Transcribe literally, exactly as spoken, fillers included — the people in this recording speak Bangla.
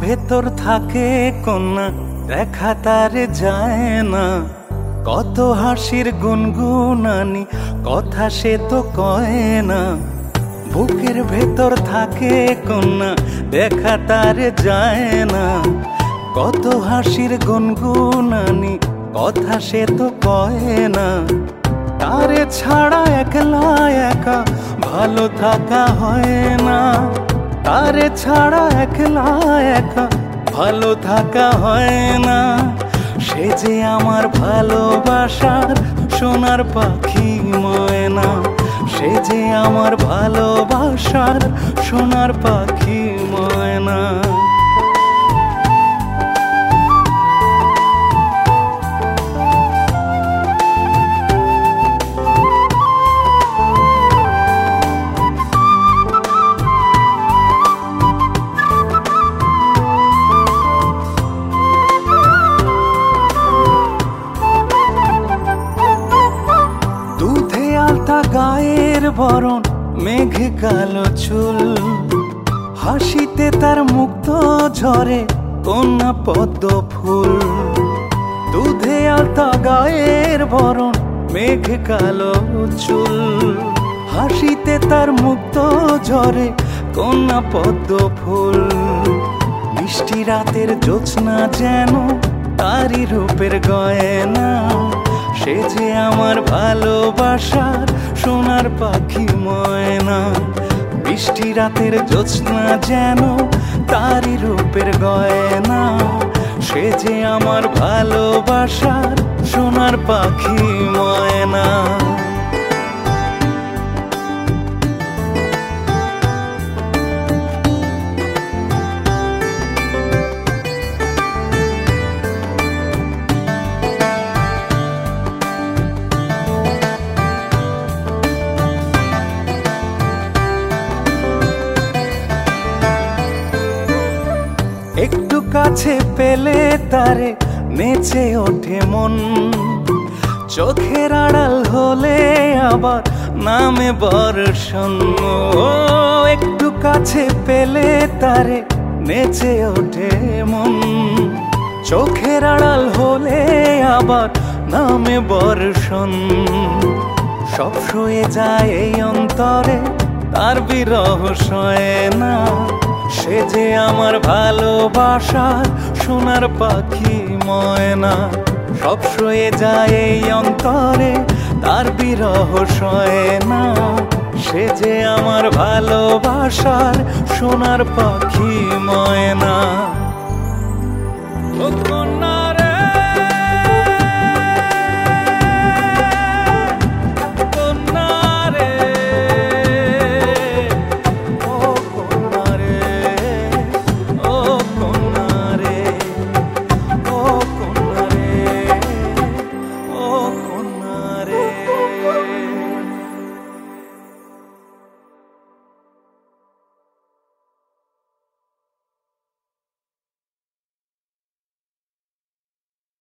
ভেতর থাকে কন্যা দেখা তার যায় না, কত হাসির গুনগুনানি কথা সে তো কয় না। বুকের ভেতর থাকে কন্যা দেখা তার যায় না, কত হাসির গুনগুনানি কথা সে তো কয় না। তারে ছাড়া একলা একা ভালো থাকা হয় না, তারে ছাড়া একলা একা ভালো থাকা হয় না। সে যে আমার ভালোবাসার সোনার পাখি ময়না, সে যে আমার ভালোবাসার সোনার পাখি ময়না। গায়ের বরণ মেঘে কালো চুল, হাসিতে তার মুক্ত ঝরে কন্যা পদ্ম ফুল। দুধে আলতা গায়ের বরণ মেঘে কালো চুল, হাসিতে তার মুক্ত ঝরে কন্যা পদ্ম ফুল। মিষ্টি রাতের জ্যোৎস্না যেন তারি রূপের গয়না, সে যে আমার ভালোবাসার সোনার পাখি ময়না। বৃষ্টি রাতের জ্যোৎস্না যেন তারি রূপের গয়না, সে যে আমার ভালোবাসার সোনার পাখি ময়না। একটু কাছে পেলে তারে নেচে ওঠে মন, চোখের আড়াল হলে আবার নামে বর্ষণ। ও একটু কাছে পেলে তারে নেচে ওঠে মন, চোখের আড়াল হলে আবার নামে বর্ষণ। সব শুয়ে যায় এই অন্তরে তার বিরহ সয় না, সে যে আমার ভালোবাসার সোনার পাখি ময়না। সব শুয়ে যায় এই অন্তরে তার বিরহ সয় না, সে যে আমার ভালোবাসার সোনার পাখি ময়না।